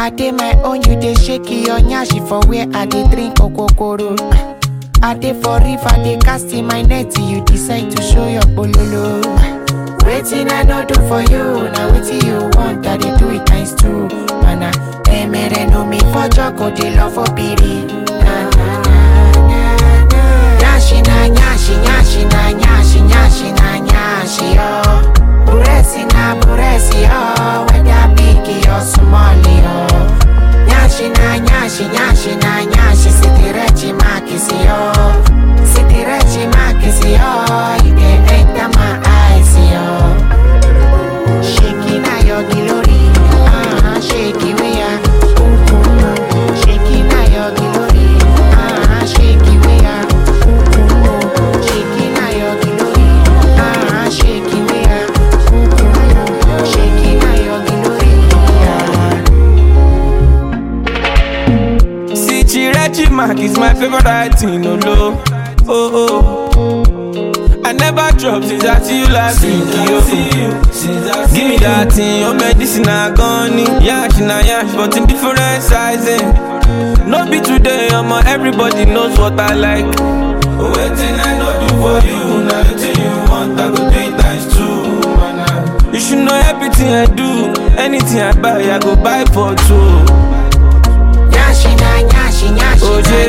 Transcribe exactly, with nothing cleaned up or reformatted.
I dey my own, you dey shake your nyashi for where I dey drink okokoro. I dey for river, dey cast in my net, you decide to show your bololo. Waiting I no do for you, now waiting you want, I dey do it times two. Mana, emere no me for joko, dey love for piri. Na na na na na. Nyashi na nyashi, nyashi na nyashi, nyashi na nyashi yo. Buresi na buresi yo, whether big or small yo. Nyashi na nyashi, nyashi na nyashi, sitirechi makisi yo. Sitirechi makisi yo, you dey enter my eyes yo. Shaking na your glory, ah, shaky we are. Shaking na your glory, ah, shaky we are. Shaking na your glory, ah, shaky we are. Shaking na your glory, ah. See, Chirechi Mark is my favorite writing, no low. Oh oh. I never drop since I see you last week, yo. Give me that thing, your medicine I gone. Yash na yash, but in different sizing. No be today, I'm everybody knows what I like. Waiting I know do for you, now anything you want, I go do it times two, man. You should know everything I do, anything I buy, I go buy for two. Nyashi na nyashi, nyashi O J